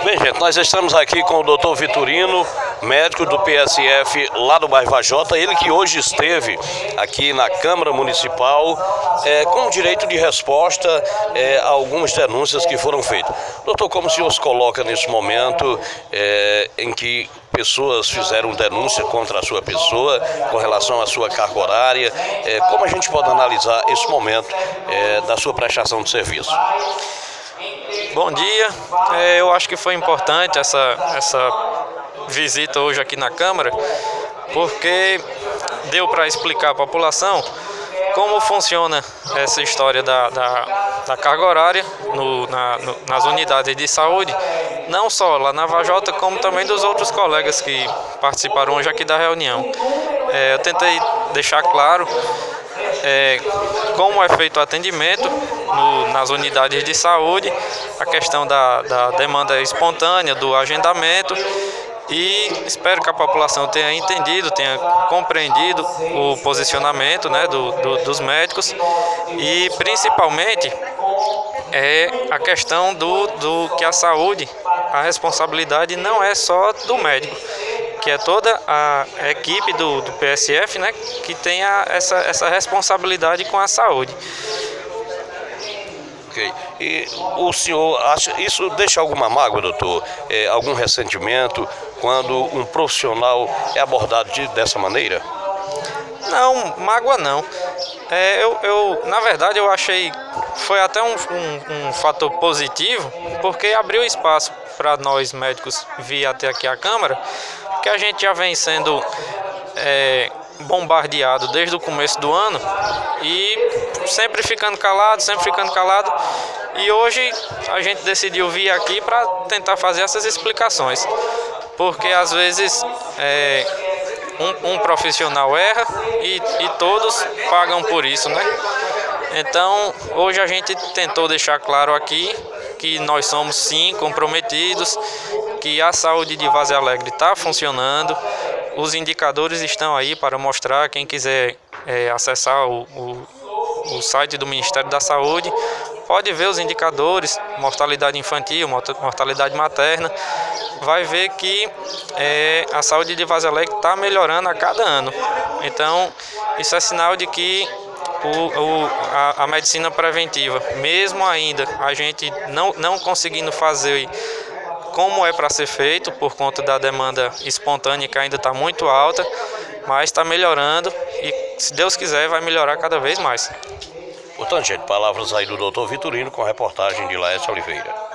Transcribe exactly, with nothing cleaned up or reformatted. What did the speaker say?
Bem, gente, nós estamos aqui com o doutor Vitorino, médico do P S F lá do bairro Vajota, ele que hoje esteve aqui na Câmara Municipal é, com direito de resposta é, a algumas denúncias que foram feitas. Doutor, como o senhor se coloca nesse momento é, em que pessoas fizeram denúncia contra a sua pessoa com relação à sua carga horária, é, como a gente pode analisar esse momento é, da sua prestação de serviço? Bom dia, é, eu acho que foi importante essa, essa visita hoje aqui na Câmara, porque deu para explicar à população como funciona essa história da, da, da carga horária no, na, no, nas unidades de saúde, não só lá na Vajota, como também dos outros colegas que participaram hoje aqui da reunião. É, eu tentei deixar claro É, como é feito o atendimento no, nas unidades de saúde, a questão da, da demanda espontânea, do agendamento, e espero que a população tenha entendido, tenha compreendido o posicionamento, né, do, do, dos médicos, e principalmente é a questão do, do que a saúde, a responsabilidade não é só do médico, que é toda a equipe do, do P S F, né, que tem a, essa, essa responsabilidade com a saúde. Ok. E o senhor acha, isso deixa alguma mágoa, doutor? É, algum ressentimento quando um profissional é abordado de, dessa maneira? Não, mágoa não. É, eu, eu, na verdade, eu achei, foi até um, um, um fator positivo, porque abriu espaço para nós médicos vir até aqui à Câmara, que a gente já vem sendo é, bombardeado desde o começo do ano e sempre ficando calado, sempre ficando calado. E hoje a gente decidiu vir aqui para tentar fazer essas explicações, porque às vezes é, um, um profissional erra e, e todos pagam por isso, né? Então hoje a gente tentou deixar claro aqui que nós somos sim comprometidos, que a saúde de Várzea Alegre está funcionando, os indicadores estão aí para mostrar, quem quiser é, acessar o, o, o site do Ministério da Saúde, pode ver os indicadores, mortalidade infantil, mortalidade materna, vai ver que é, a saúde de Várzea Alegre está melhorando a cada ano. Então, isso é sinal de que O, o, a, a medicina preventiva, mesmo ainda a gente não, não conseguindo fazer como é para ser feito, por conta da demanda espontânea que ainda está muito alta, mas está melhorando e, se Deus quiser, vai melhorar cada vez mais. Portanto, gente, palavras aí do doutor Vitorino com a reportagem de Laércio Oliveira.